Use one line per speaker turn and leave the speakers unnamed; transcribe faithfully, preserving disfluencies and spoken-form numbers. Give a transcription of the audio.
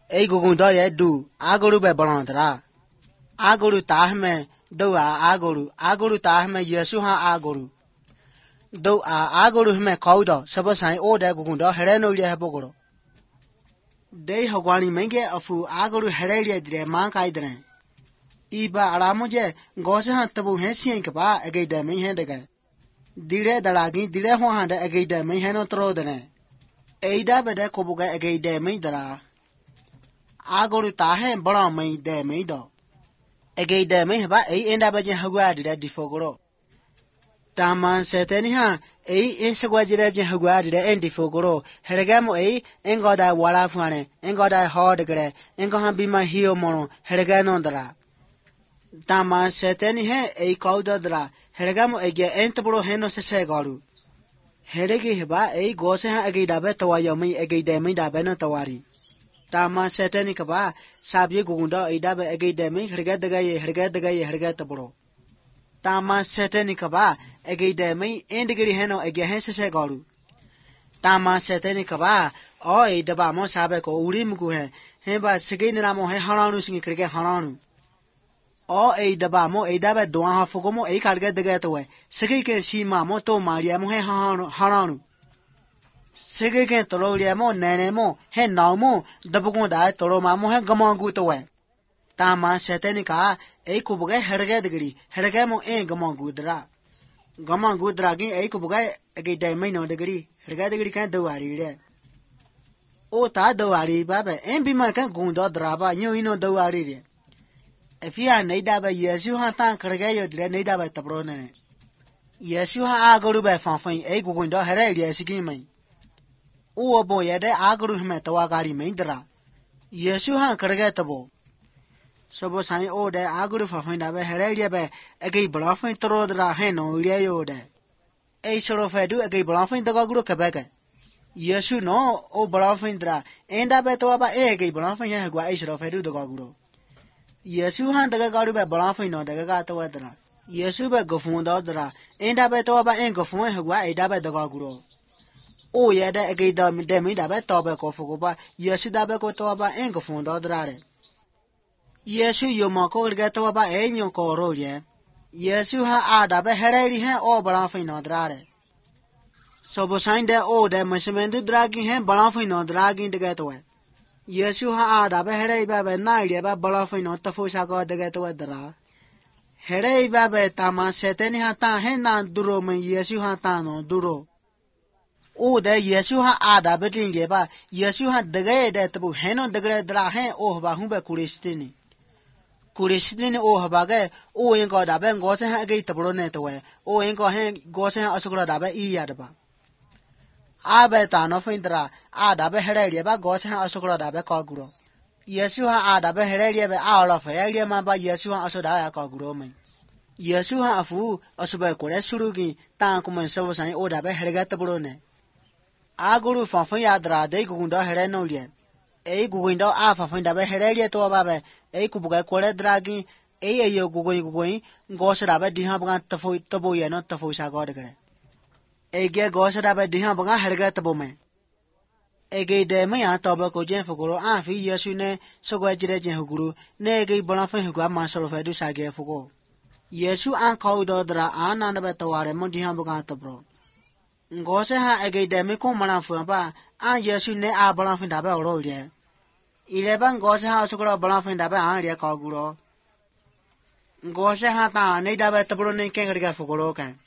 A Gugundo yet do, Aguru by Balandra. Aguru Tahme, do a Aguru, Aguru Tahme, Yesuha Aguru. Do a Aguru me cauda, suppose I order Gugundo, Hereno Yabogoro. They have one menge a fu Aguru Heredia de Mankaidren. Iba Aramoje, Gosan Tabu Hessian Kapa, a gay demi hendaga. Dire the Lagi, Dire Honda, a gay demi henotrodene. Ada bede Kobuga, a gay demi dra. Aguru Tahen, Brown made demi do. A gay demi, but a end up at Haguadi at the Fogoro. Taman set anyhow, a insagwaji Haguadi and the Fogoro, Heragamo a, and got that Walafane, and got that hard gre, and go be my heel mono, Heraganondra. Taman set anyhow, a caudadra, Heragamo a get entable heno segaru. Heregi heba a gosa a gay dabeto yomi a gay demi da benotawari. Taman set any kaba, Sabi Gunda, a dabe a gay demi, herget the guy, herget the guy, herget the bro. Taman seteni kaba, a gay demi, and the gay heno a gahense segaru. Taman seteni kaba, or a dabamo sabeco, urimguhe, hemba seginamo haranus in cricket haranu. Or a dabamo, a dabe doan fogomo, a car get the getaway. Segike si mamoto maria mohe haranu. Segike toroliamo, nenemo, hen naumo, the bugunda, toromamo, gamon good away. Taman setenica, a kubuga hergedgri, hergamo and gamon gudra. Gamon gudragi, a kubuga, a gay damino degree, hergedgri can't do ari. O ta do ari baba, and be my gunda draba, you know do ari. If you are Nada by yes, you have tank regayo de Nada by Tabrone. Yes, you have aguru by fanfin, a gunda heredia sigime. O boy, a de aguru metawagari mindra. Yes, you have corregatable. Suppose I order Aguru for find a heredia by a gay bluffing to road la heno, Leode. A sort of a do a gay bluffing the Goguru Quebec. Yes, you know, O bluffing dra, and I bet over a gay bluffing a sort of a do the Goguru. Yes, you hand the Gagaru by bluffing or the Gagato weather. Yes, you by Gofunda dra, and I bet over and Gofun who I dab the Goguru. Oh, yeah, that a gay demi dabet tobacco for Goba, yes, you dabaco toba and Gofunda drare. Yes, you mako get over any coro, yeah. Yes, you have ada, but heredi hair or bluffing or drare. So, beside that, oh, that measurement dragging him, bluffing or dragging the getaway. Yes, you have ada, but heredi baby, night, but bluffing or the fusago the getaway dra. Heredi baby, Tama set any hata, hen duro, me, yes, you have tano, duro. Oh, there, yes, you have ada, but in Geba, yes, you had the gay that the hen on the great dra hen, oh, Bahumba Kuristini. Kuristin o habage o in god aben gosen ha gate bronet we o in go hen gosen asukra dabe I yadba abe tano findra adabe heredia ba gosen asukra dabe kaguro yesu ha adabe heredia be all of area man ba yesu ha asoda kaguro men yesu ha afu asube kore surugi tan kuma so san o dabe hergat brone aguru fafan yadra de gunda here no lien e guguindo a fafan dabe heredia to babe a kubuga kore dragi a yo gugoi gugoi gosrabe diha banga tafo tabo yeno tafo sa god gre a ge gosrabe diha banga herga tabo me a ge de me ya toba ko jen fuguro a fi yesu ne sogwa jire jen huguru ne ge bona fa hugwa masolo fa du sa ge fugo yesu an kau do dra ananda be taware mo diha banga tabro ngose ha a ge de me ko mana fu ba a yesu ne a bona fa da ba ro ye Eleven goes house to grow bluff in the Baharia Coguro. Goes a hat on, need about the Brunning Kangaroo for Gorokan.